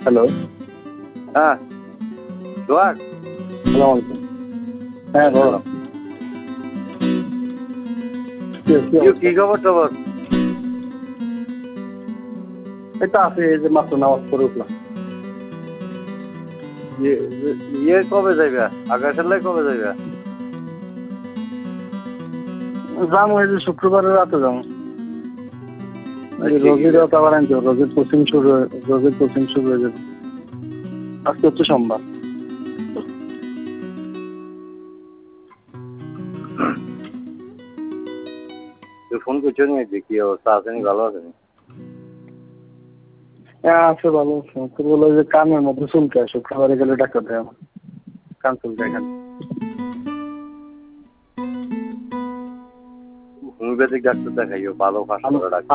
Hello. হ্যাঁ সোহাগ। সালাম আলাইকুম। হ্যাঁ বলো। কি খবর টবর? এই তো আছে, এই যে মাত্র নামাজ পড়ে উঠলাম। ইয়ে কবে যাইবা? আকাশের কবে যাইবা? যাম ওই যে শুক্রবারের রাতে যাম। রোজির রাত আবার আনতে রোজির কোচিং শুরু হয়ে যাবে। আজকে হচ্ছে সোমবার। তুই ফোন করছো নি? কি অবস্থা আছেনি? ভালো আছেনি? হ্যাঁ আছে, ভালো আছে। তোর বলে যে কানের মধ্যে চুলকায়, শুক্রবারে গেলে ডাক্তার দেয় আমার, কান চুলকায় খালি। হোমিওপ্যাথিক ডাক্তার দেখাইও, ভালো ফাস্ট করে ডাক্তার।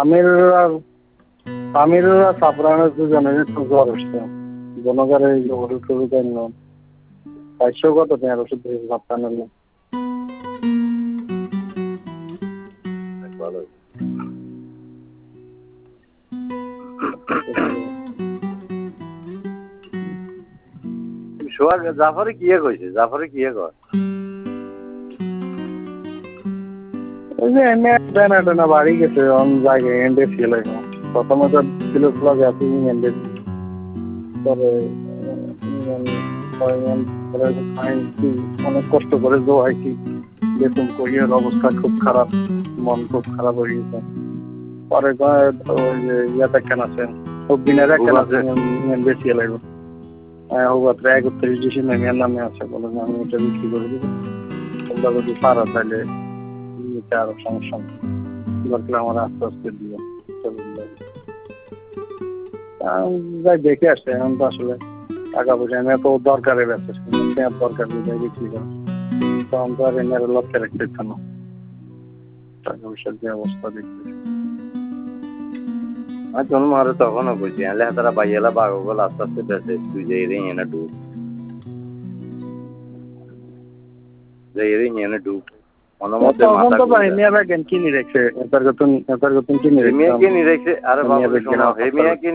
আমির আর সাফরানের দুজনের একটু জ্বর আসছে। জনগণের এই ওষুধ টষুধ আনলাম, 400 কত টাকার ওষুধ দিয়েছে সাফরানের। ভালো। সোহাগ জাফরে কিয়ে কইছে? জাফরে কিয়ে কর? ওই যে এমনি টানা বাড়ি গেছে অন্য জায়গায় এন্ডে ছিল। প্রথমে তো ছিল প্লাজা তুমি এন্ডে, পরে অনেক কষ্ট করে জোয়াইছি। বেতন কইয়ের অবস্থা খুব খারাপ, মন খুব খারাপ হয়ে গেছে। পরে ওই যে ইয়াতে কেন আছেন দিনের কেন আছেন বেশি লাগবে। হ্যাঁ ও 31 ডিসেম্বর মেয়ের নামে আছে, বলে যে আমি এটা বিক্রি করে দেবো, তোমরা যদি পারো তাহলে নিতে আরো সমস্যা নেই। দরকার আমার আস্তে আস্তে দিয়ে যাই দেখে আসছে। এখন তো আসলে টাকা পয়সা এনে তো দরকারে ব্যস্ত, দরকার নেই বিক্রি করে, তখন তো আর এনে লক্ষ্যে রাখতে ইচ্ছা না। টাকা পয়সার যে অবস্থা দেখতে আর তোর মারে তখনও কইছি এলে তারা বাইয়েলা বাগল আস্তে আস্তে বেঁচে তুই যে এনে ঢুক, যে এনে ঢুক অনুমতে তখন মাথা তো মেয়ে ব্যাগেন কিনে রেখেছে, এটার গতন কিনে রেখেছে। আরে বাবু শোনো, হে মিয়া